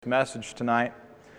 Message tonight.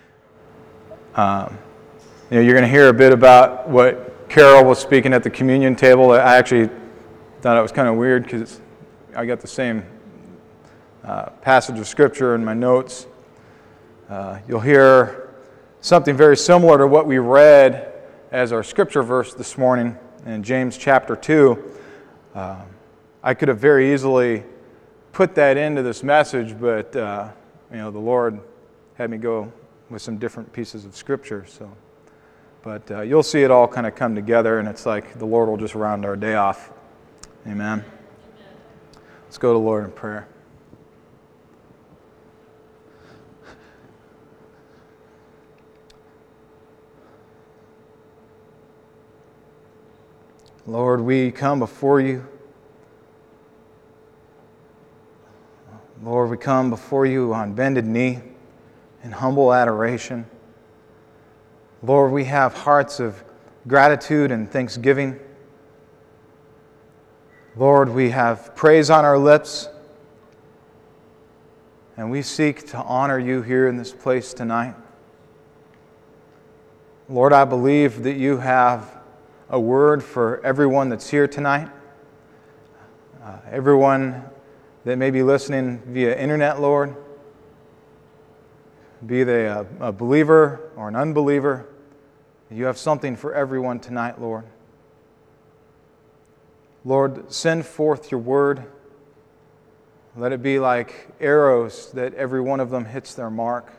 You're going to hear a bit about what Carol was speaking at the communion table. I actually thought it was kind of weird because I got the same passage of Scripture in my notes. You'll hear something very similar to what we read as our Scripture verse this morning in James chapter 2. I could have very easily put that into this message, but the Lord had me go with some different pieces of Scripture. But you'll see it all kind of come together, and it's like the Lord will just round our day off. Amen. Let's go to the Lord in prayer. Lord, we come before you. Lord, we come before you on bended knee in humble adoration. Lord, we have hearts of gratitude and thanksgiving. Lord, we have praise on our lips, and we seek to honor you here in this place tonight. Lord, I believe that you have a word for everyone that's here tonight, everyone that may be listening via internet, Lord, be they a believer or an unbeliever. You have something for everyone tonight, Lord. Lord, send forth your word. Let it be like arrows that every one of them hits their mark.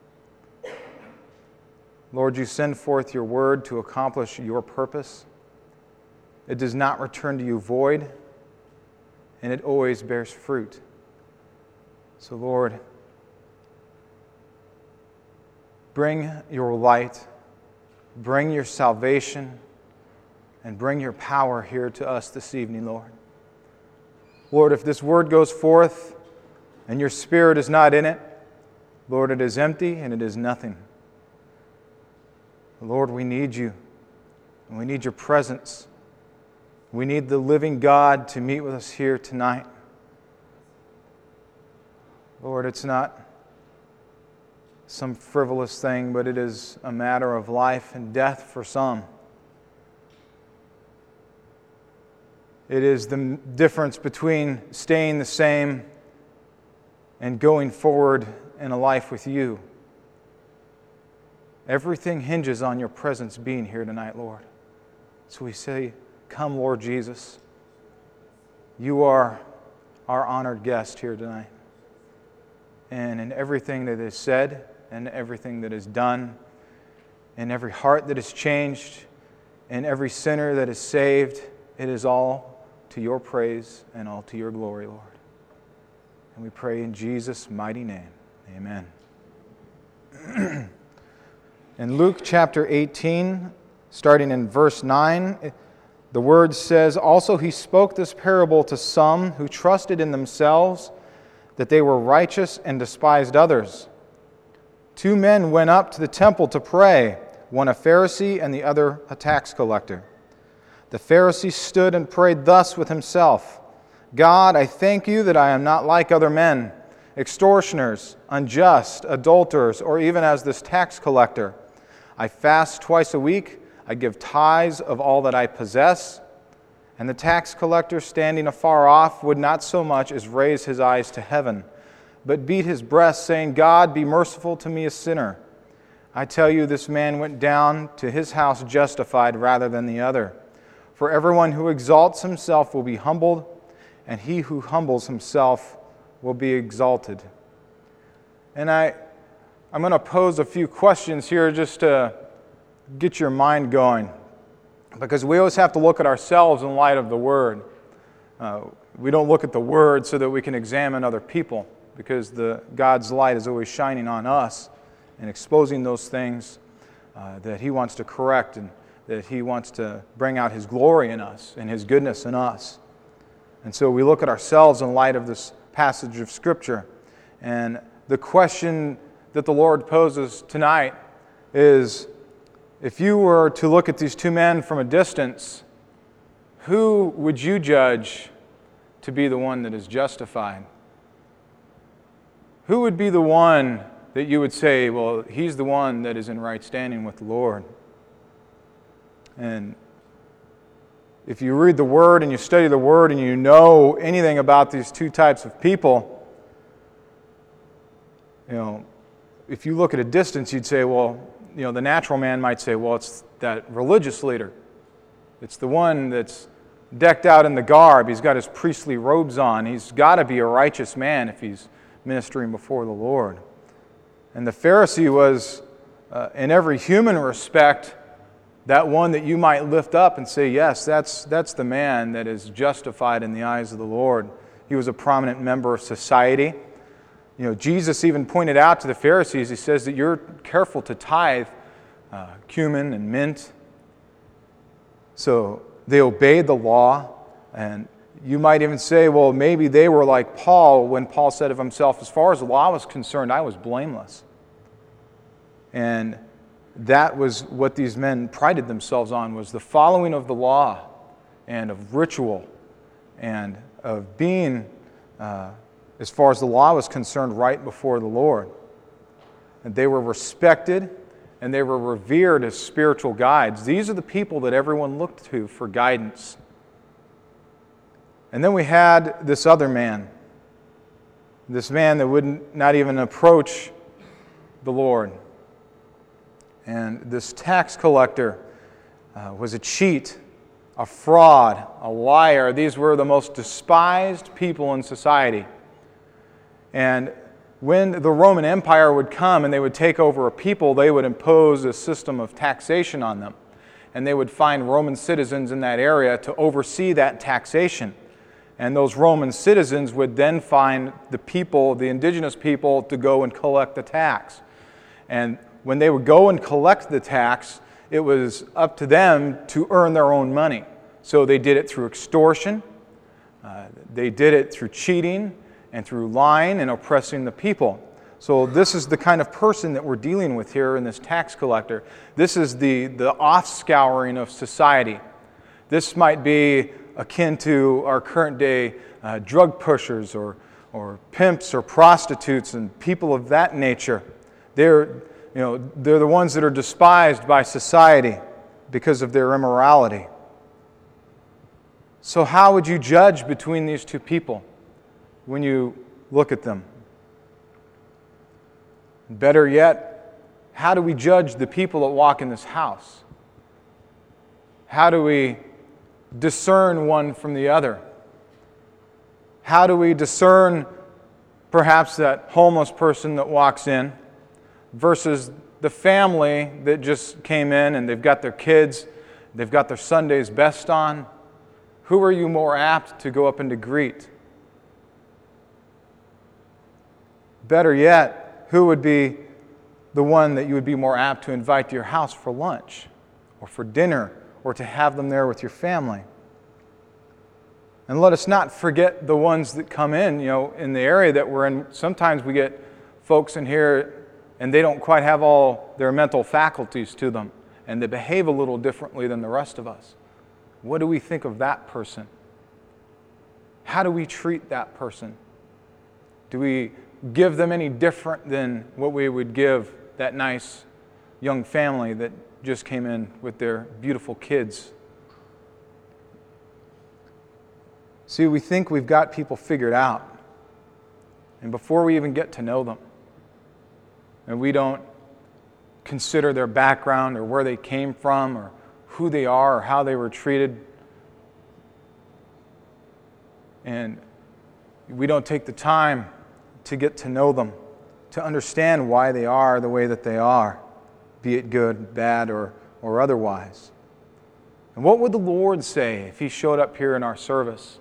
Lord, you send forth your word to accomplish your purpose. It does not return to you void, and it always bears fruit. So, Lord, bring your light, bring your salvation, and bring your power here to us this evening, Lord. Lord, if this word goes forth and your Spirit is not in it, Lord, it is empty and it is nothing. Lord, we need you, and we need your presence. We need the living God to meet with us here tonight. Lord, it's not some frivolous thing, but it is a matter of life and death for some. It is the difference between staying the same and going forward in a life with you. Everything hinges on your presence being here tonight, Lord. So we say, come, Lord Jesus. You are our honored guest here tonight. And in everything that is said, and everything that is done, in every heart that is changed, in every sinner that is saved, it is all to your praise and all to your glory, Lord. And we pray in Jesus' mighty name. Amen. In Luke chapter 18, starting in verse 9, the word says, "Also he spoke this parable to some who trusted in themselves that they were righteous and despised others. 2 men went up to the temple to pray, one a Pharisee and the other a tax collector. The Pharisee stood and prayed thus with himself, 'God, I thank you that I am not like other men, extortioners, unjust, adulterers, or even as this tax collector. I fast twice a week, I give tithes of all that I possess.' And the tax collector, standing afar off, would not so much as raise his eyes to heaven, but beat his breast, saying, 'God, be merciful to me, a sinner.' I tell you, this man went down to his house justified rather than the other. For everyone who exalts himself will be humbled, and he who humbles himself will be exalted." And I'm going to pose a few questions here just to get your mind going, because we always have to look at ourselves in light of the Word. We don't look at the Word so that we can examine other people, because God's light is always shining on us and exposing those things that He wants to correct and that He wants to bring out His glory in us and His goodness in us. And so we look at ourselves in light of this passage of Scripture. And the question that the Lord poses tonight is, if you were to look at these 2 men from a distance, who would you judge to be the one that is justified? Who would be the one that you would say, well, he's the one that is in right standing with the Lord. And if you read the Word and you study the Word and you know anything about these two types of people, if you look at a distance, you'd say, well, the natural man might say, well, it's that religious leader. It's the one that's decked out in the garb. He's got his priestly robes on. He's got to be a righteous man if he's ministering before the Lord. And the Pharisee was, in every human respect, that one that you might lift up and say, yes, that's the man that is justified in the eyes of the Lord. He was a prominent member of society. Jesus even pointed out to the Pharisees, he says that you're careful to tithe cumin and mint. So they obeyed the law, and you might even say, well, maybe they were like Paul when Paul said of himself, as far as the law was concerned, I was blameless. And that was what these men prided themselves on, was the following of the law and of ritual and of being, as far as the law was concerned, right before the Lord. And they were respected and they were revered as spiritual guides. These are the people that everyone looked to for guidance. And then we had this other man, this man that would not even approach the Lord. And this tax collector was a cheat, a fraud, a liar. These were the most despised people in society. And when the Roman Empire would come and they would take over a people, they would impose a system of taxation on them. And they would find Roman citizens in that area to oversee that taxation. And those Roman citizens would then find the people, the indigenous people, to go and collect the tax. And when they would go and collect the tax, it was up to them to earn their own money. So they did it through extortion, they did it through cheating, and through lying and oppressing the people. So this is the kind of person that we're dealing with here in this tax collector. This is the offscouring of society. This might be akin to our current day drug pushers or pimps or prostitutes and people of that nature. They're the ones that are despised by society because of their immorality. So how would you judge between these two people when you look at them? Better yet, how do we judge the people that walk in this house? How do we discern one from the other? How do we discern perhaps that homeless person that walks in versus the family that just came in and they've got their kids, they've got their Sunday's best on? Who are you more apt to go up and to greet? Better yet, who would be the one that you would be more apt to invite to your house for lunch or for dinner or to have them there with your family? And let us not forget the ones that come in, in the area that we're in. Sometimes we get folks in here and they don't quite have all their mental faculties to them, and they behave a little differently than the rest of us. What do we think of that person? How do we treat that person? Do we give them any different than what we would give that nice young family that just came in with their beautiful kids? See, we think we've got people figured out. And before we even get to know them, and we don't consider their background or where they came from or who they are or how they were treated, and we don't take the time to get to know them, to understand why they are the way that they are, be it good, bad, or otherwise. And what would the Lord say if He showed up here in our service?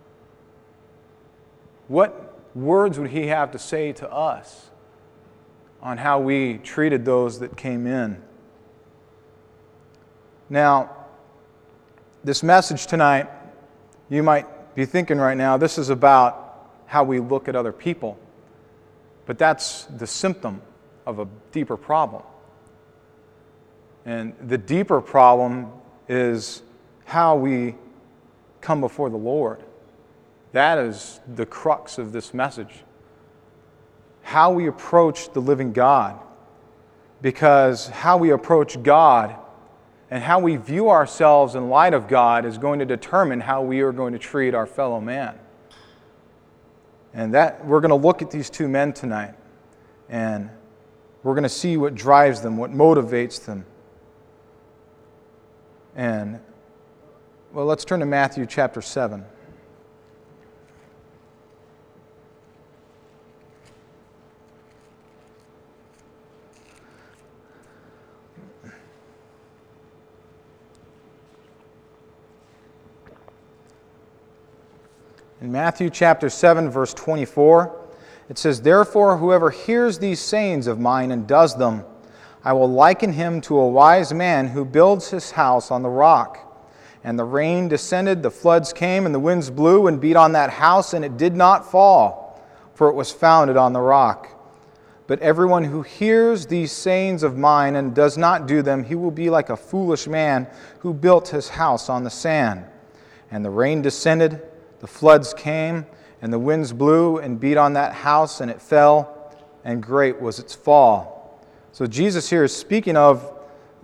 What words would He have to say to us on how we treated those that came in? Now, this message tonight, you might be thinking right now, this is about how we look at other people. But that's the symptom of a deeper problem. And the deeper problem is how we come before the Lord. That is the crux of this message. how we approach the living God. Because how we approach God and how we view ourselves in light of God is going to determine how we are going to treat our fellow man. And that we're going to look at these two men tonight, and we're going to see what drives them, what motivates them. And, well, let's turn to Matthew chapter 7. In Matthew chapter 7, verse 24, it says, "Therefore, whoever hears these sayings of mine and does them, I will liken him to a wise man who builds his house on the rock. And the rain descended, the floods came, and the winds blew and beat on that house, and it did not fall, for it was founded on the rock. But everyone who hears these sayings of mine and does not do them, he will be like a foolish man who built his house on the sand. And the rain descended, the floods came, and the winds blew and beat on that house, and it fell, and great was its fall." So Jesus here is speaking of,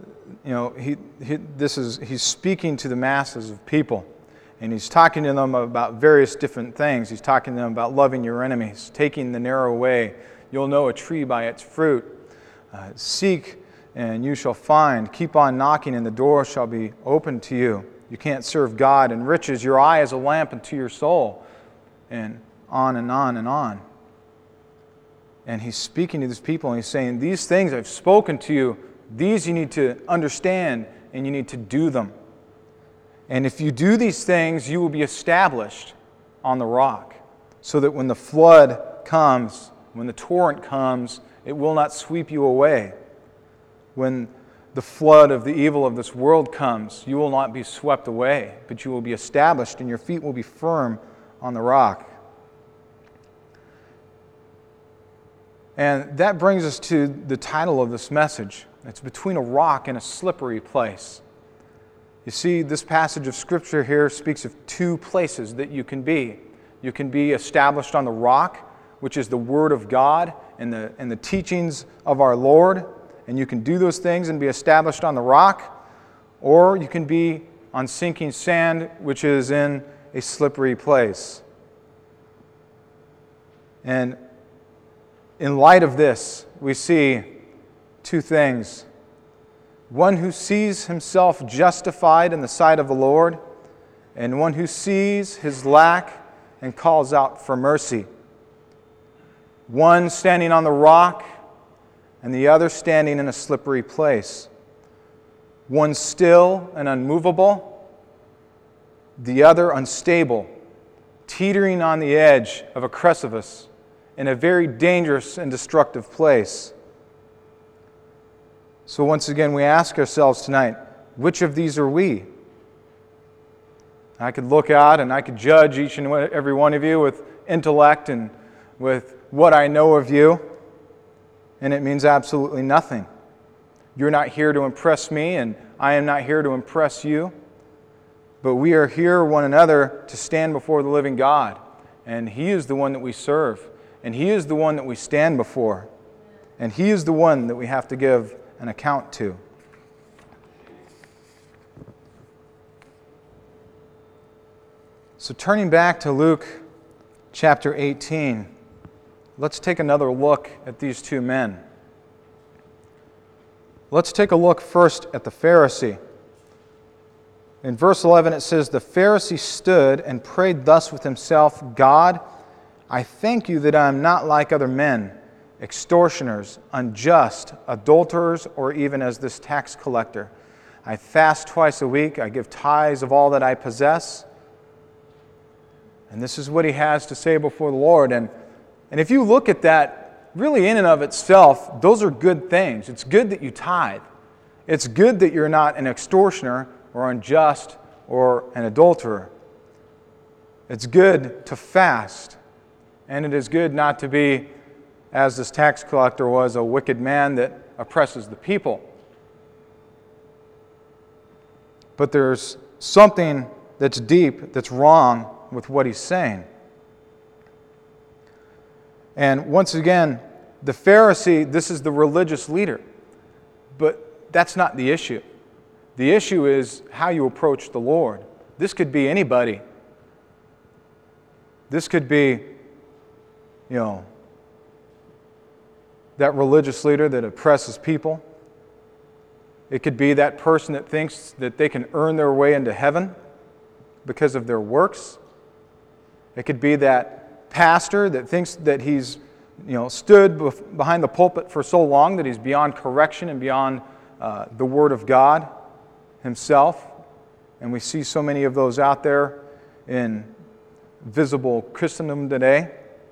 he's speaking to the masses of people, and he's talking to them about various different things. He's talking to them about loving your enemies, taking the narrow way. You'll know a tree by its fruit. Seek, and you shall find. Keep on knocking, and the door shall be opened to you. You can't serve God and riches. Your eye is a lamp unto your soul. And on and on and on. And he's speaking to these people, and he's saying, these things I've spoken to you, these you need to understand, and you need to do them. And if you do these things, you will be established on the rock, so that when the flood comes, when the torrent comes, it will not sweep you away. When the flood of the evil of this world comes, you will not be swept away, but you will be established, and your feet will be firm on the rock. And that brings us to the title of this message. It's between a rock and a slippery place. You see, this passage of Scripture here speaks of two places that you can be. You can be established on the rock, which is the Word of God and the teachings of our Lord, and you can do those things and be established on the rock, or you can be on sinking sand, which is in a slippery place. And in light of this, we see two things. One who sees himself justified in the sight of the Lord, and one who sees his lack and calls out for mercy. One standing on the rock, and the other standing in a slippery place. One still and unmovable, the other unstable, teetering on the edge of a precipice in a very dangerous and destructive place. So once again, we ask ourselves tonight, which of these are we? I could look out and I could judge each and every one of you with intellect and with what I know of you, and it means absolutely nothing. You're not here to impress me, and I am not here to impress you. But we are here, one another, to stand before the living God. And He is the one that we serve. And He is the one that we stand before. And He is the one that we have to give an account to. So turning back to Luke chapter 18, let's take another look at these two men. Let's take a look first at the Pharisee. In verse 11 it says, "The Pharisee stood and prayed thus with himself, God, I thank you that I am not like other men, extortioners, unjust, adulterers, or even as this tax collector. I fast twice a week, I give tithes of all that I possess." And this is what he has to say before the Lord. And if you look at that, really in and of itself, those are good things. It's good that you tithe. It's good that you're not an extortioner or unjust or an adulterer. It's good to fast. And it is good not to be, as this tax collector was, a wicked man that oppresses the people. But there's something that's deep, that's wrong with what he's saying. And once again, the Pharisee, this is the religious leader. But that's not the issue. The issue is how you approach the Lord. This could be anybody. This could be, that religious leader that oppresses people. It could be that person that thinks that they can earn their way into heaven because of their works. It could be that pastor that thinks that he's, stood behind the pulpit for so long that he's beyond correction and beyond the Word of God himself. And we see so many of those out there in visible Christendom today.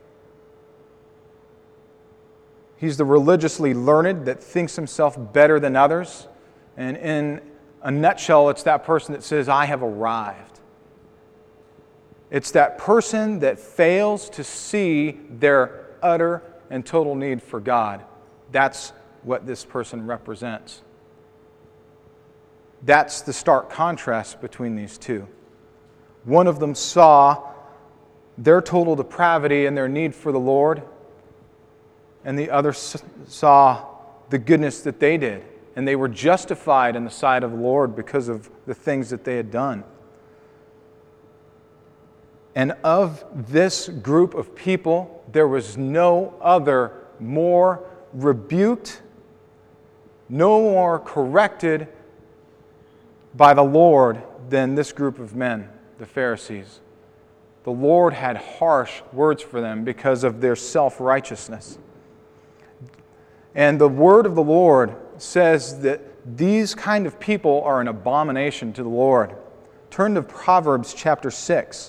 He's the religiously learned that thinks himself better than others. And in a nutshell, it's that person that says, I have arrived. It's that person that fails to see their utter and total need for God. That's what this person represents. That's the stark contrast between these two. One of them saw their total depravity and their need for the Lord, and the other saw the goodness that they did. And they were justified in the sight of the Lord because of the things that they had done. And of this group of people, there was no other more rebuked, no more corrected by the Lord than this group of men, the Pharisees. The Lord had harsh words for them because of their self-righteousness. And the word of the Lord says that these kind of people are an abomination to the Lord. Turn to Proverbs chapter 6.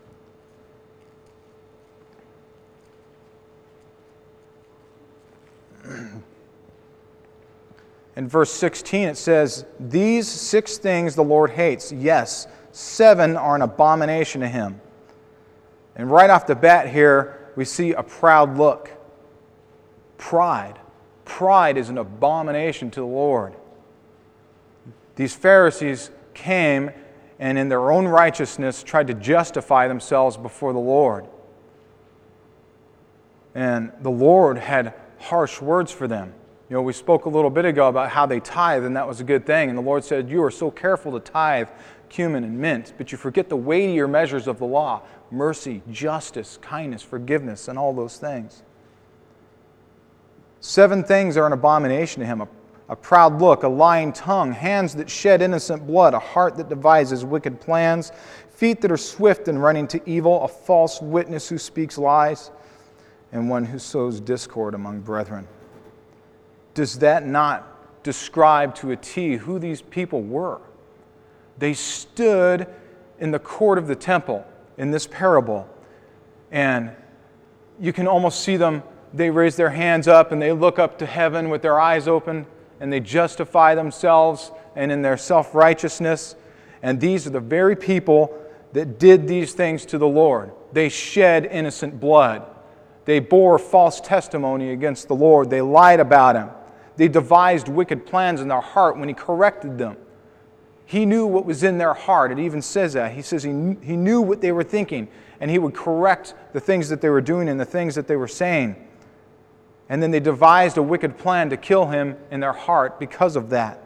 In verse 16 it says, these 6 things the Lord hates. Yes, 7 are an abomination to Him. And right off the bat here, we see a proud look. Pride. Pride is an abomination to the Lord. These Pharisees came and in their own righteousness tried to justify themselves before the Lord. And the Lord had harsh words for them. We spoke a little bit ago about how they tithe, and that was a good thing. And the Lord said, you are so careful to tithe cumin and mint, but you forget the weightier measures of the law: mercy, justice, kindness, forgiveness, and all those things. 7 things are an abomination to Him: a proud look, a lying tongue, hands that shed innocent blood, a heart that devises wicked plans, feet that are swift in running to evil, a false witness who speaks lies, and one who sows discord among brethren. Does that not describe to a T who these people were? They stood in the court of the temple in this parable, and you can almost see them. They raise their hands up and they look up to heaven with their eyes open, and they justify themselves and in their self-righteousness. And these are the very people that did these things to the Lord. They shed innocent blood. They bore false testimony against the Lord. They lied about Him. They devised wicked plans in their heart when He corrected them. He knew what was in their heart. It even says that. He says He knew what they were thinking, and He would correct the things that they were doing and the things that they were saying. And then they devised a wicked plan to kill Him in their heart because of that.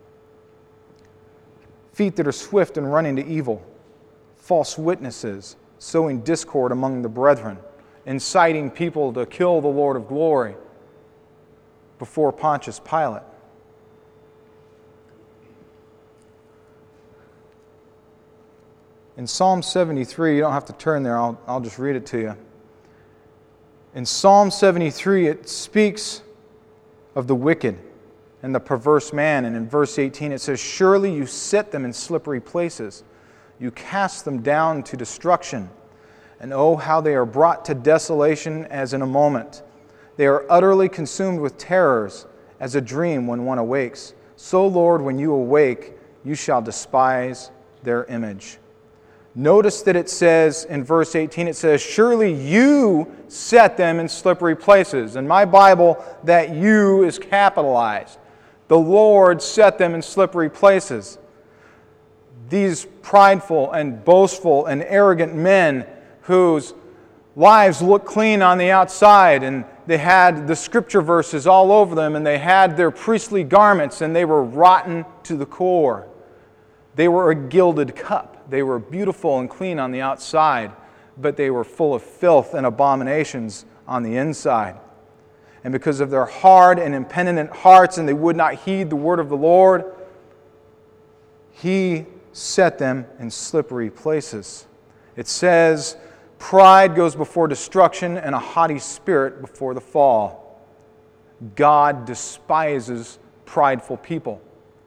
Feet that are swift in running to evil, false witnesses, sowing discord among the brethren, inciting people to kill the Lord of glory before Pontius Pilate. In Psalm 73, you don't have to turn there, I'll just read it to you. In Psalm 73, it speaks of the wicked and the perverse man. And in verse 18, it says, surely you set them in slippery places. You cast them down to destruction. And oh, how they are brought to desolation as in a moment. They are utterly consumed with terrors, as a dream when one awakes. So, Lord, when you awake, you shall despise their image. Notice that it says in verse 18, it says, surely you set them in slippery places. In my Bible, that you is capitalized. The Lord set them in slippery places. These prideful and boastful and arrogant men whose lives looked clean on the outside, and they had the scripture verses all over them, and they had their priestly garments, and they were rotten to the core. They were a gilded cup. They were beautiful and clean on the outside, but they were full of filth and abominations on the inside. And because of their hard and impenitent hearts, and they would not heed the word of the Lord, He set them in slippery places. It says, pride goes before destruction, and a haughty spirit before the fall. God despises prideful people.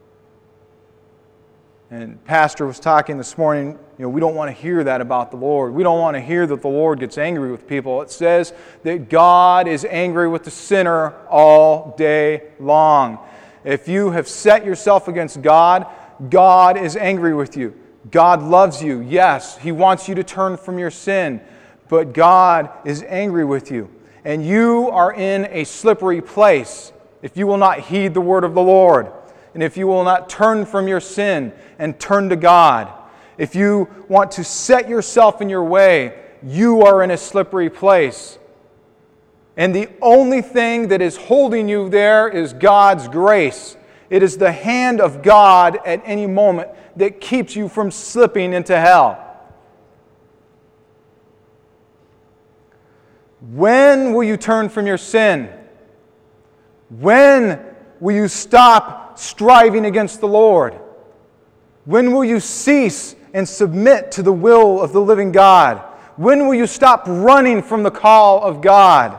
And Pastor was talking this morning, we don't want to hear that about the Lord. We don't want to hear that the Lord gets angry with people. It says that God is angry with the sinner all day long. If you have set yourself against God, God is angry with you. God loves you. Yes, He wants you to turn from your sin, but God is angry with you. And you are in a slippery place if you will not heed the word of the Lord, and if you will not turn from your sin and turn to God. If you want to set yourself in your way, you are in a slippery place. And the only thing that is holding you there is God's grace. It is the hand of God at any moment that keeps you from slipping into hell. When will you turn from your sin? When will you stop striving against the Lord? When will you cease and submit to the will of the living God? When will you stop running from the call of God?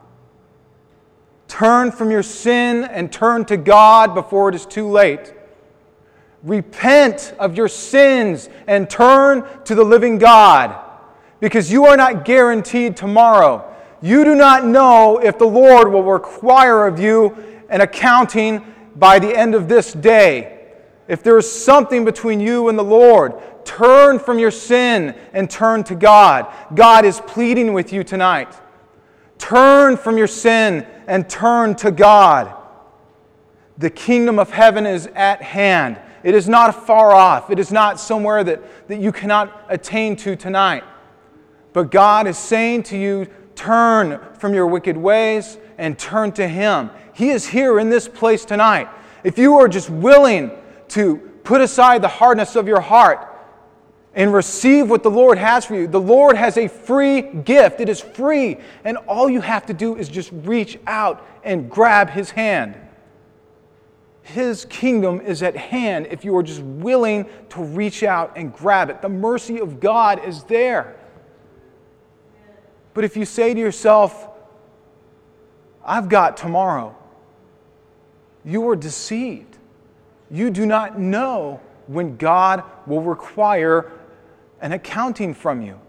Turn from your sin and turn to God before it is too late. Repent of your sins and turn to the living God, because you are not guaranteed tomorrow. You do not know if the Lord will require of you an accounting by the end of this day. If there is something between you and the Lord, turn from your sin and turn to God. God is pleading with you tonight. Turn from your sin and turn to God. The kingdom of heaven is at hand. It is not far off. It is not somewhere that you cannot attain to tonight. But God is saying to you, turn from your wicked ways and turn to Him. He is here in this place tonight. If you are just willing to put aside the hardness of your heart and receive what the Lord has for you, the Lord has a free gift. It is free. And all you have to do is just reach out and grab His hand. His kingdom is at hand if you are just willing to reach out and grab it. The mercy of God is there. But if you say to yourself, I've got tomorrow, you are deceived. You do not know when God will require an accounting from you.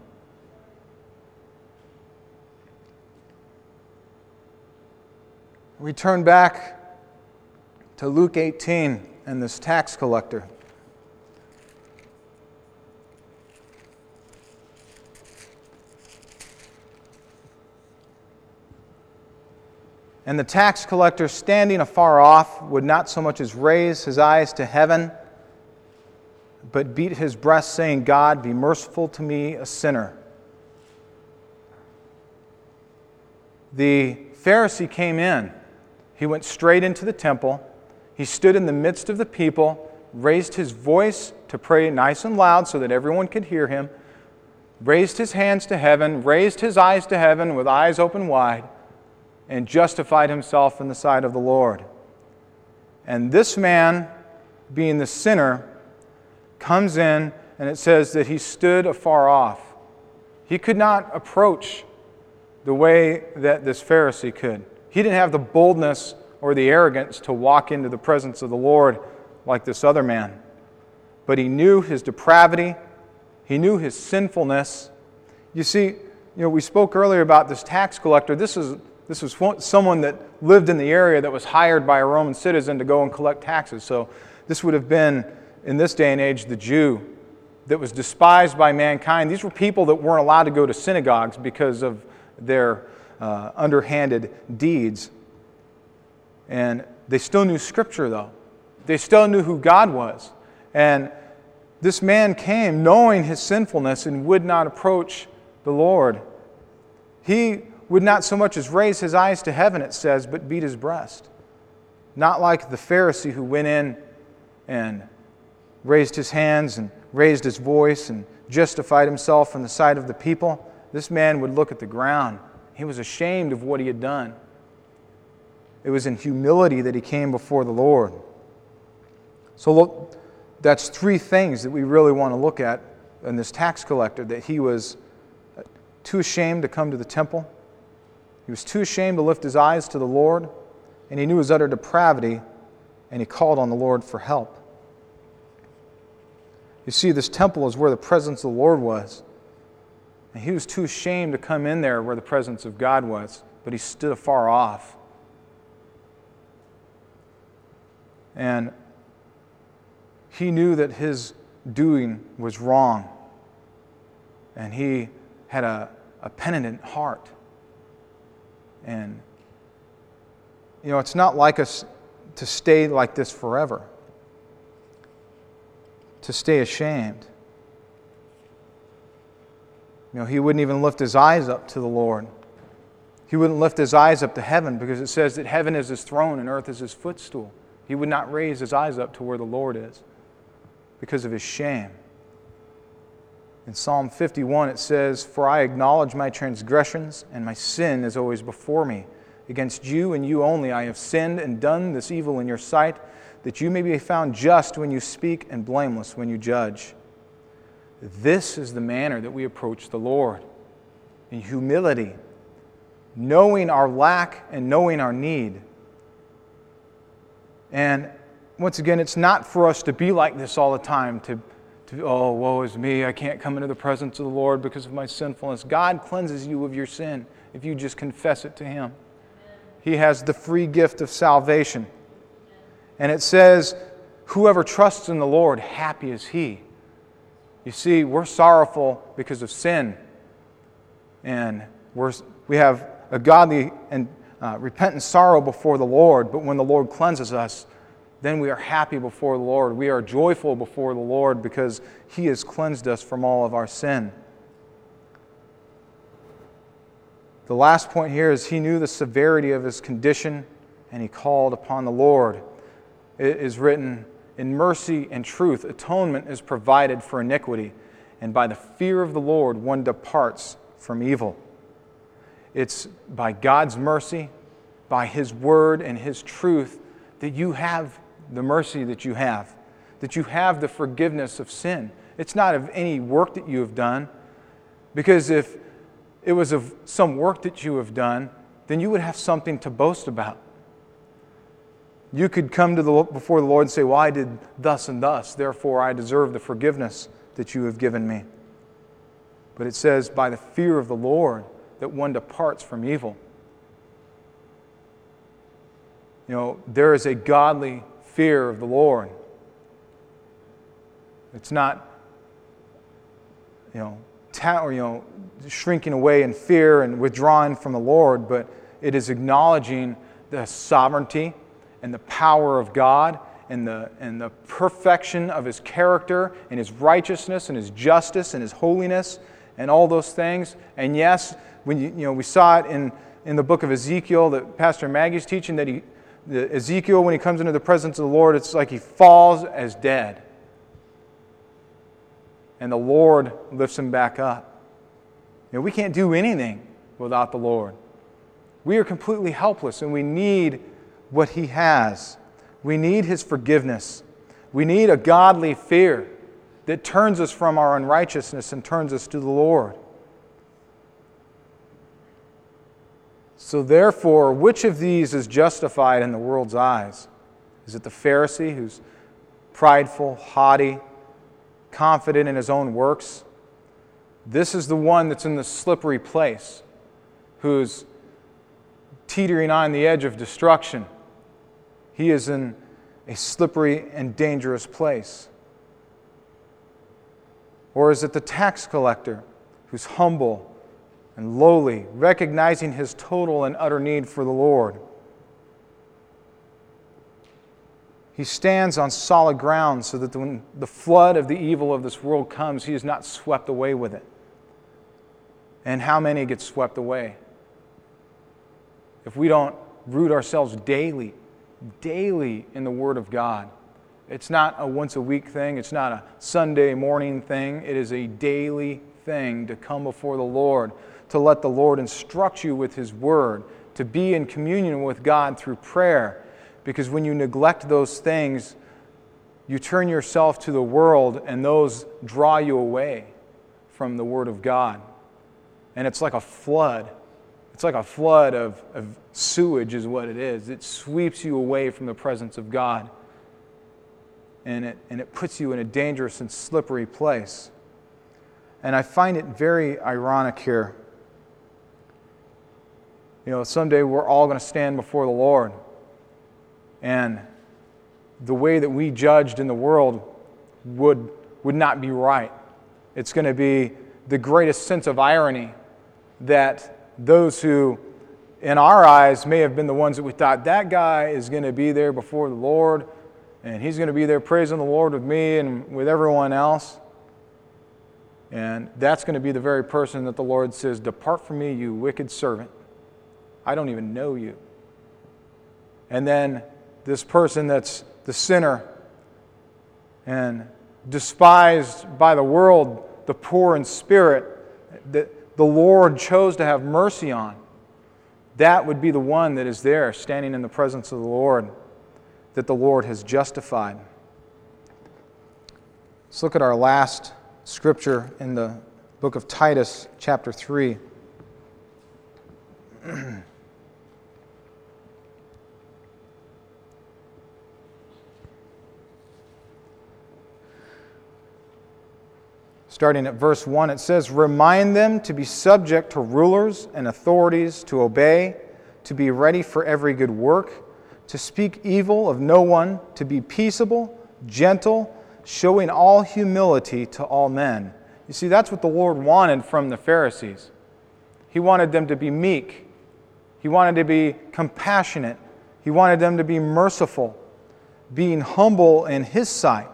We turn back to Luke 18 and this tax collector. And the tax collector, standing afar off, would not so much as raise his eyes to heaven, but beat his breast, saying, God, be merciful to me, a sinner. The Pharisee came in. He went straight into the temple. He stood in the midst of the people, raised his voice to pray nice and loud so that everyone could hear him, raised his hands to heaven, raised his eyes to heaven with eyes open wide, and justified himself in the sight of the Lord. And this man, being the sinner, comes in, and it says that he stood afar off. He could not approach the way that this Pharisee could. He didn't have the boldness or the arrogance to walk into the presence of the Lord like this other man. But he knew his depravity. He knew his sinfulness. You see, we spoke earlier about this tax collector. This was someone that lived in the area that was hired by a Roman citizen to go and collect taxes. So this would have been, in this day and age, the Jew that was despised by mankind. These were people that weren't allowed to go to synagogues because of their underhanded deeds. And they still knew Scripture, though. They still knew who God was. And this man came knowing his sinfulness and would not approach the Lord. He would not so much as raise his eyes to heaven, it says, but beat his breast. Not like the Pharisee who went in and raised his hands and raised his voice and justified himself in the sight of the people. This man would look at the ground. He was ashamed of what he had done. It was in humility that he came before the Lord. So look, that's three things that we really want to look at in this tax collector, that he was too ashamed to come to the temple. He was too ashamed to lift his eyes to the Lord, and he knew his utter depravity, and he called on the Lord for help. You see, this temple is where the presence of the Lord was. And he was too ashamed to come in there where the presence of God was, but he stood afar off. And he knew that his doing was wrong. And he had a penitent heart. And, it's not like us to stay like this forever, to stay ashamed. He wouldn't even lift his eyes up to the Lord. He wouldn't lift his eyes up to heaven, because it says that heaven is his throne and earth is his footstool. He would not raise his eyes up to where the Lord is because of his shame. In Psalm 51 it says, "For I acknowledge my transgressions, and my sin is always before me. Against you and you only I have sinned and done this evil in your sight, that you may be found just when you speak and blameless when you judge." This is the manner that we approach the Lord, in humility, knowing our lack and knowing our need. And once again, it's not for us to be like this all the time, to oh, woe is me, I can't come into the presence of the Lord because of my sinfulness. God cleanses you of your sin if you just confess it to Him. He has the free gift of salvation. And it says, whoever trusts in the Lord, happy is he. You see, we're sorrowful because of sin. And we have a godly and repentant sorrow before the Lord. But when the Lord cleanses us, then we are happy before the Lord. We are joyful before the Lord because He has cleansed us from all of our sin. The last point here is he knew the severity of his condition, and he called upon the Lord. It is written, "In mercy and truth, atonement is provided for iniquity, and by the fear of the Lord one departs from evil." It's by God's mercy, by His word and His truth, that you have the mercy that you have the forgiveness of sin. It's not of any work that you have done, because if it was of some work that you have done, then you would have something to boast about. You could come before the Lord and say, well, I did thus and thus, therefore I deserve the forgiveness that you have given me. But it says, by the fear of the Lord, that one departs from evil. There is a godly fear of the Lord. It's not, shrinking away in fear and withdrawing from the Lord, but it is acknowledging the sovereignty and the power of God and the perfection of His character and His righteousness and His justice and His holiness and all those things. And yes, when we saw it in the book of Ezekiel that Pastor Maggie's teaching, that Ezekiel, when he comes into the presence of the Lord, it's like he falls as dead. And the Lord lifts him back up. We can't do anything without the Lord. We are completely helpless, and we need what He has. We need His forgiveness. We need a godly fear that turns us from our unrighteousness and turns us to the Lord. So therefore, which of these is justified in the world's eyes? Is it the Pharisee who's prideful, haughty, confident in his own works? This is the one that's in the slippery place, who's teetering on the edge of destruction. He is in a slippery and dangerous place. Or is it the tax collector who's humble and lowly, recognizing his total and utter need for the Lord? He stands on solid ground so that when the flood of the evil of this world comes, he is not swept away with it. And how many get swept away? If we don't root ourselves daily in the Word of God. It's not a once-a-week thing. It's not a Sunday morning thing. It is a daily thing to come before the Lord, to let the Lord instruct you with His Word, to be in communion with God through prayer. Because when you neglect those things, you turn yourself to the world, and those draw you away from the Word of God. And it's like a flood. It's like a flood of sewage is what it is. It sweeps you away from the presence of God. And it puts you in a dangerous and slippery place. And I find it very ironic here. Someday we're all going to stand before the Lord. And the way that we judged in the world would not be right. It's going to be the greatest sense of irony that those who, in our eyes, may have been the ones that we thought, that guy is going to be there before the Lord, and he's going to be there praising the Lord with me and with everyone else. And that's going to be the very person that the Lord says, depart from me, you wicked servant. I don't even know you. And then this person that's the sinner and despised by the world, the poor in spirit, that the Lord chose to have mercy on, that would be the one that is there standing in the presence of the Lord, that the Lord has justified. Let's look at our last scripture in the book of Titus, chapter 3. Starting at verse 1, it says, remind them to be subject to rulers and authorities, to obey, to be ready for every good work, to speak evil of no one, to be peaceable, gentle, showing all humility to all men. You see, that's what the Lord wanted from the Pharisees. He wanted them to be meek. He wanted to be compassionate. He wanted them to be merciful, being humble in His sight.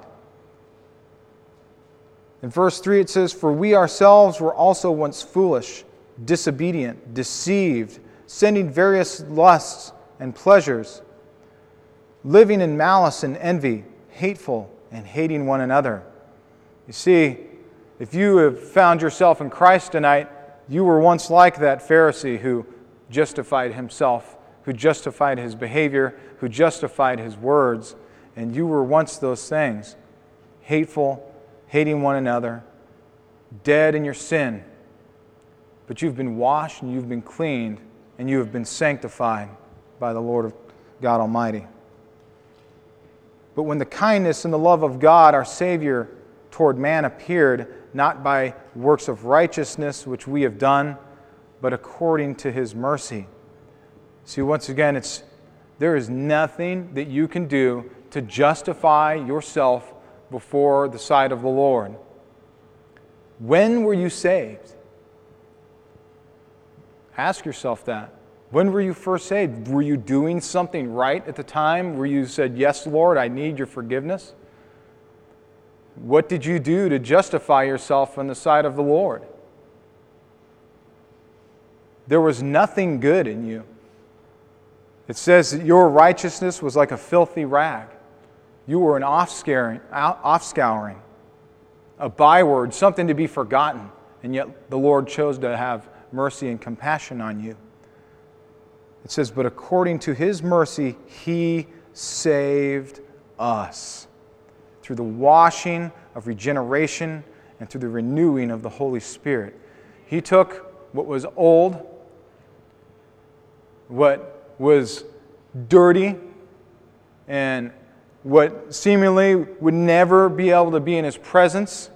In verse 3 it says, for we ourselves were also once foolish, disobedient, deceived, sending various lusts and pleasures, living in malice and envy, hateful and hating one another. You see, if you have found yourself in Christ tonight, you were once like that Pharisee who justified himself, who justified his behavior, who justified his words, and you were once those things, hateful, hating one another, dead in your sin. But you've been washed and you've been cleaned and you have been sanctified by the Lord of God Almighty. But when the kindness and the love of God, our Savior, toward man appeared, not by works of righteousness which we have done, but according to His mercy. See, once again, there is nothing that you can do to justify yourself before the sight of the Lord. When were you saved? Ask yourself that. When were you first saved? Were you doing something right at the time where you said, yes, Lord, I need your forgiveness? What did you do to justify yourself on the sight of the Lord? There was nothing good in you. It says that your righteousness was like a filthy rag. You were an offscouring, a byword, something to be forgotten, and yet the Lord chose to have mercy and compassion on you. It says, but according to His mercy, He saved us through the washing of regeneration and through the renewing of the Holy Spirit. He took what was old, what was dirty, and what seemingly would never be able to be in His presence.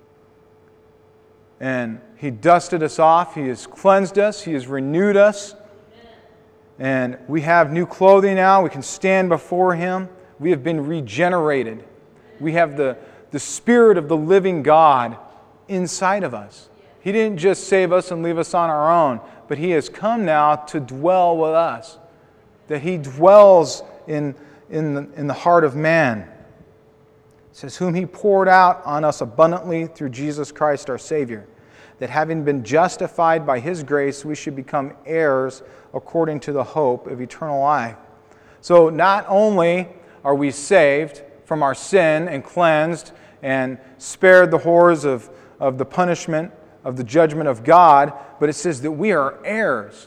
And He dusted us off. He has cleansed us. He has renewed us. And we have new clothing now. We can stand before Him. We have been regenerated. We have the Spirit of the living God inside of us. He didn't just save us and leave us on our own, but He has come now to dwell with us. That He dwells in the heart of man. It says, whom He poured out on us abundantly through Jesus Christ our Savior, that having been justified by His grace, we should become heirs according to the hope of eternal life. So not only are we saved from our sin and cleansed and spared the horrors of the punishment of the judgment of God, but it says that we are heirs.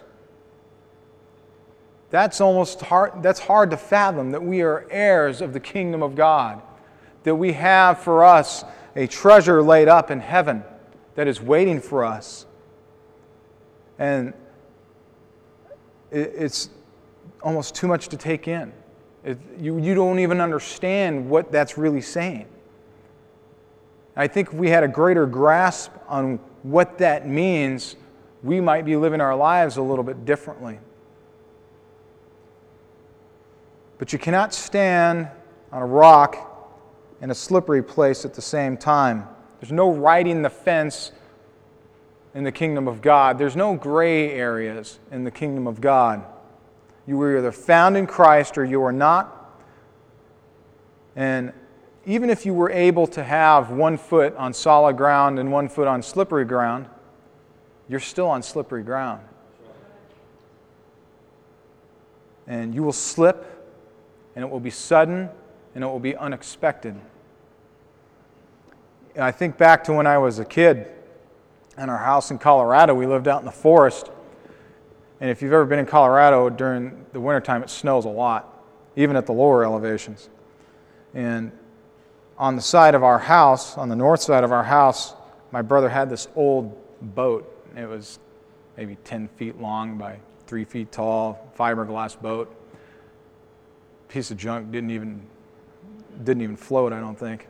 That's hard to fathom, that we are heirs of the kingdom of God, that we have for us a treasure laid up in heaven that is waiting for us. And it's almost too much to take in. You don't even understand what that's really saying. I think if we had a greater grasp on what that means, we might be living our lives a little bit differently. But you cannot stand on a rock in a slippery place at the same time. There's no riding the fence in the kingdom of God. There's no gray areas in the kingdom of God. You are either found in Christ or you are not. And even if you were able to have 1 foot on solid ground and 1 foot on slippery ground, you're still on slippery ground. And you will slip, and it will be sudden, and it will be unexpected. I think back to when I was a kid. In our house in Colorado, we lived out in the forest. And if you've ever been in Colorado during the wintertime, it snows a lot, even at the lower elevations. And on the side of our house, on the north side of our house, my brother had this old boat. It was maybe 10 feet long by 3 feet tall, fiberglass boat. Piece of junk, didn't even float, I don't think.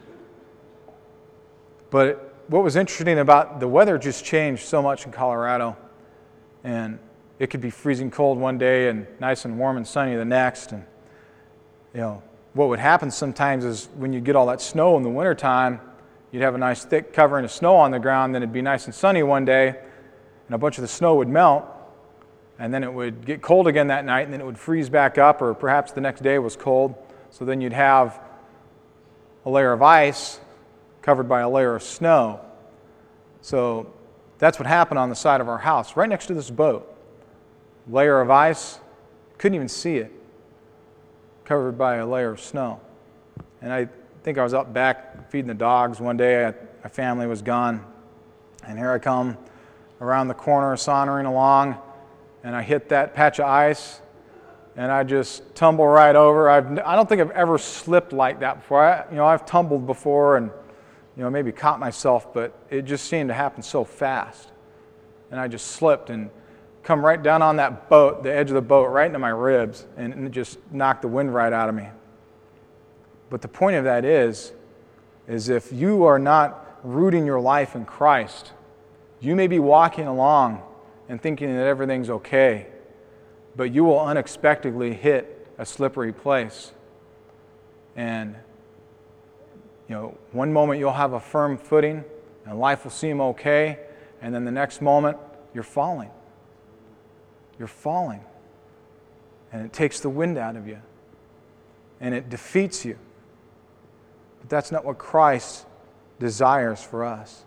But what was interesting about the weather just changed so much in Colorado, and it could be freezing cold one day and nice and warm and sunny the next. And what would happen sometimes is when you get all that snow in the wintertime, you'd have a nice thick covering of snow on the ground, then it'd be nice and sunny one day, and a bunch of the snow would melt, and then it would get cold again that night, and then it would freeze back up, or perhaps the next day was cold, so then you'd have a layer of ice covered by a layer of snow. So that's what happened on the side of our house, right next to this boat. Layer of ice, couldn't even see it, covered by a layer of snow. And I think I was out back feeding the dogs one day. My family was gone, and here I come around the corner, sauntering along, and I hit that patch of ice, and I just tumble right over. I don't think I've ever slipped like that before. I've tumbled before and maybe caught myself, but it just seemed to happen so fast. And I just slipped and come right down on that boat, the edge of the boat, right into my ribs, and it just knocked the wind right out of me. But the point of that is if you are not rooting your life in Christ, you may be walking along and thinking that everything's okay, but you will unexpectedly hit a slippery place. And one moment you'll have a firm footing and life will seem okay, and then the next moment you're falling. You're falling. And it takes the wind out of you. And it defeats you. But that's not what Christ desires for us.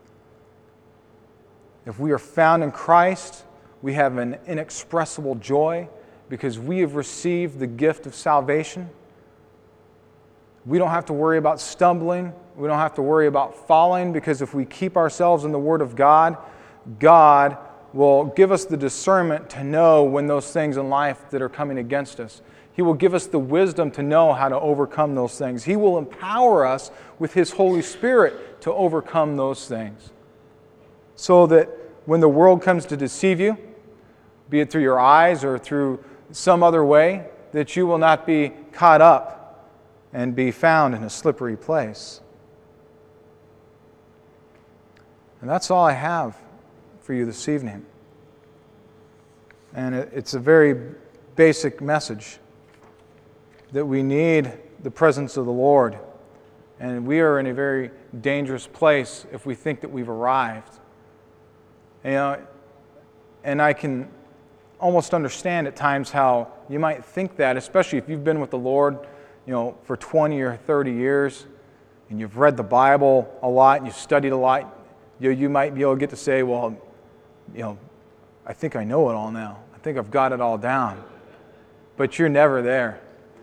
If we are found in Christ, we have an inexpressible joy because we have received the gift of salvation. We don't have to worry about stumbling. We don't have to worry about falling, because if we keep ourselves in the Word of God, God will give us the discernment to know when those things in life that are coming against us. He will give us the wisdom to know how to overcome those things. He will empower us with His Holy Spirit to overcome those things. So that when the world comes to deceive you, be it through your eyes or through some other way, that you will not be caught up and be found in a slippery place. And that's all I have for you this evening. And it's a very basic message that we need the presence of the Lord. And we are in a very dangerous place if we think that we've arrived. And I can almost understand at times how you might think that, especially if you've been with the Lord, for 20 or 30 years, and you've read the Bible a lot, and you've studied a lot. You might be able to get to say, well, I think I know it all now. I think I've got it all down. But you're never there.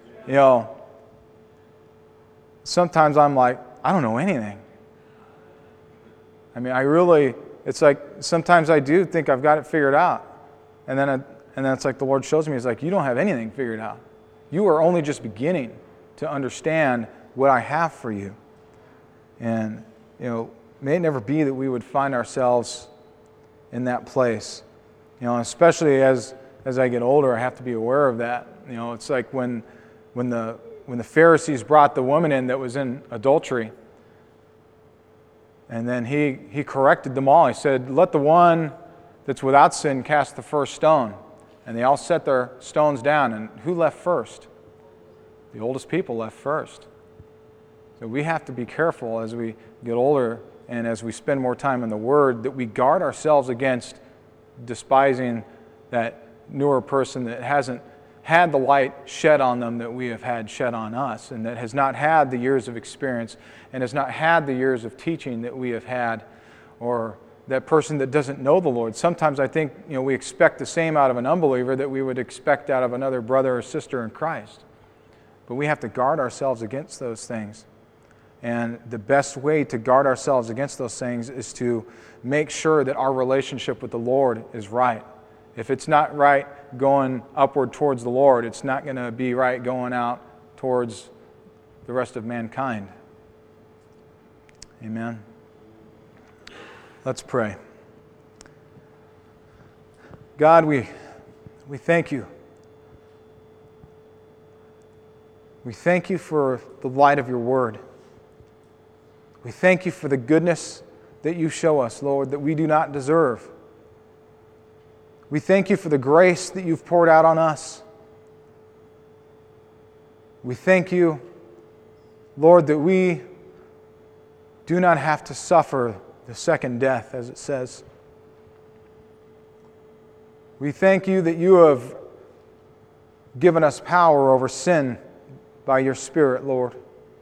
Sometimes I'm like, I don't know anything. I mean, it's like sometimes I do think I've got it figured out. And then it's like the Lord shows me, He's like, you don't have anything figured out. You are only just beginning to understand what I have for you. And, may it never be that we would find ourselves in that place. Especially as I get older, I have to be aware of that. It's like when the Pharisees brought the woman in that was in adultery, and then he corrected them all. He said, let the one that's without sin cast the first stone. And they all set their stones down. And who left first? The oldest people left first. So we have to be careful as we get older and as we spend more time in the Word, that we guard ourselves against despising that newer person that hasn't had the light shed on them that we have had shed on us, and that has not had the years of experience and has not had the years of teaching that we have had, or that person that doesn't know the Lord. Sometimes I think we expect the same out of an unbeliever that we would expect out of another brother or sister in Christ. But we have to guard ourselves against those things. And the best way to guard ourselves against those things is to make sure that our relationship with the Lord is right. If it's not right going upward towards the Lord, it's not going to be right going out towards the rest of mankind. Amen. Let's pray. God, we thank you. We thank you for the light of your word. We thank you for the goodness that you show us, Lord, that we do not deserve. We thank you for the grace that you've poured out on us. We thank you, Lord, that we do not have to suffer the second death, as it says. We thank you that you have given us power over sin by your Spirit, Lord.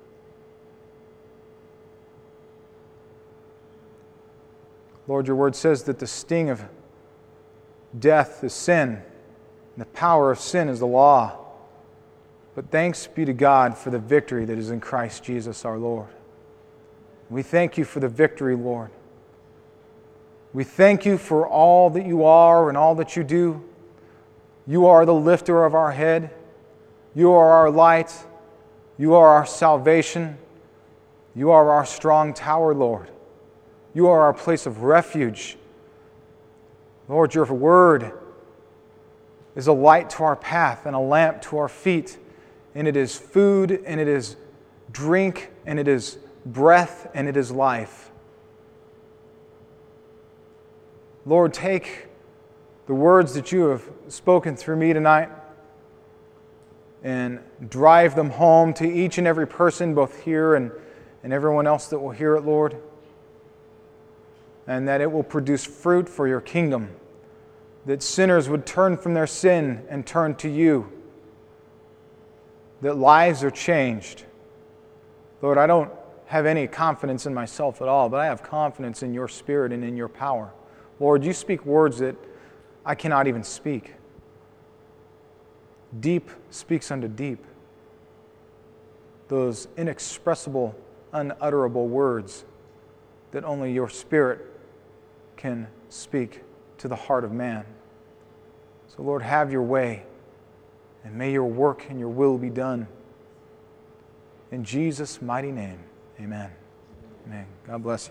Lord, your word says that the sting of death is sin, and the power of sin is the law. But thanks be to God for the victory that is in Christ Jesus our Lord. We thank you for the victory, Lord. We thank you for all that you are and all that you do. You are the lifter of our head. You are our light. You are our salvation. You are our strong tower, Lord. You are our place of refuge. Lord, your word is a light to our path and a lamp to our feet. And it is food, and it is drink, and it is breath, and it is life. Lord, take the words that you have spoken through me tonight and drive them home to each and every person, both here and everyone else that will hear it, Lord. And that it will produce fruit for your kingdom. That sinners would turn from their sin and turn to you. That lives are changed. Lord, I don't have any confidence in myself at all, but I have confidence in your Spirit and in your power. Lord, you speak words that I cannot even speak. Deep speaks unto deep. Those inexpressible, unutterable words that only your Spirit can speak to the heart of man. So, Lord, have your way, and may your work and your will be done. In Jesus' mighty name, amen. Amen. God bless you.